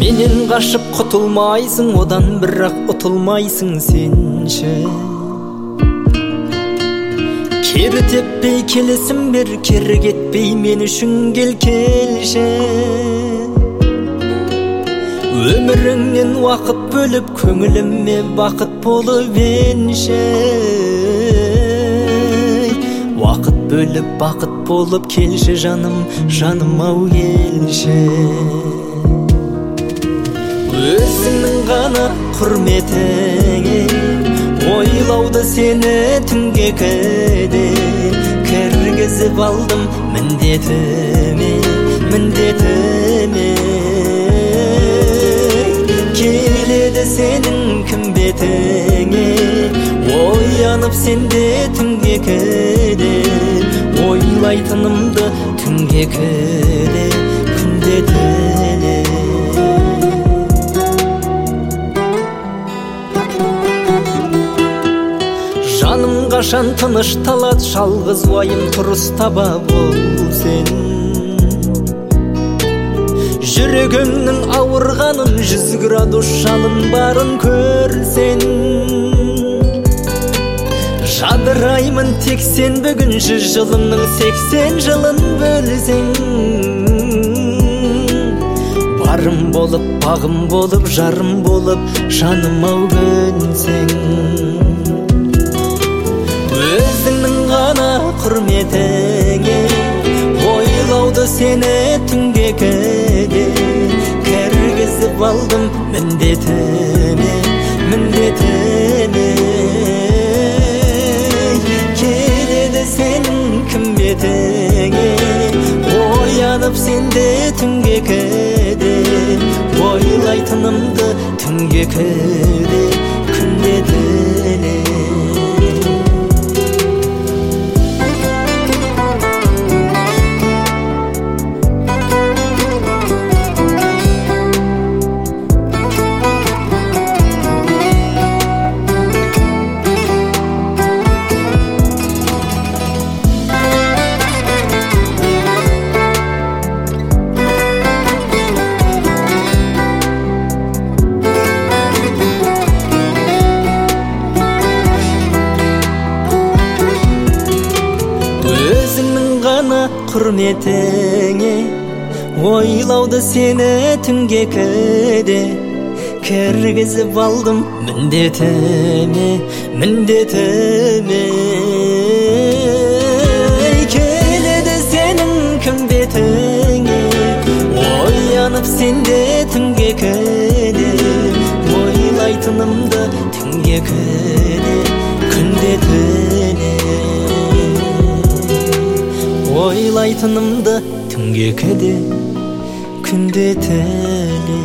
Менен качып кутулмайсың, одан бирок утулмайсың сенчи. Кери теппей келесиң бер, кери кетпей мен үчүн келши. Өмүрүңдөн убакыт бөлүп, көңүлүмө бакыт болуп энши. Вакыт бөлүп, бакыт болуп келши жаным, жаным ау келши. Өзүңнүн гана курметиңе ойлоуду сени түнгө кеде киргизип алдым міндетіме. Келеді сенің кім бетіңе, оянып сенде түнге кеде, ойлайтынымды түнге кеде, күнде теле. Жаным кашан тынышталат, жалгыз уайым турус таба бол сен. Жүрөгүңнүн ауырганын, 100 градус жалын барын көрсен. Жадыраймын тек сен бүгүн, 100 жылымның 80 жылын бөлсең. Барым болуп, багым болуп, жарым болуп, жаным ау көнсең. Өзүңнүн гана курметиңе ойлоуду сени түнге кеде киргизип алдым міндетіме. Келеді сенің кім бетіңе, оянып сенде түнге кеде, ойлайтынымды түнге кеде, күнде теле. Құрметіңе ойлауды сені түнге кеде кіргізіп алдым міндетіме. Келеді сенің кім бетіңе, оянып сенде түнге кеде, ойлайтынымды түнге кеде, күнде теле. Ойлайтынымды түнге кеде, күнде теле.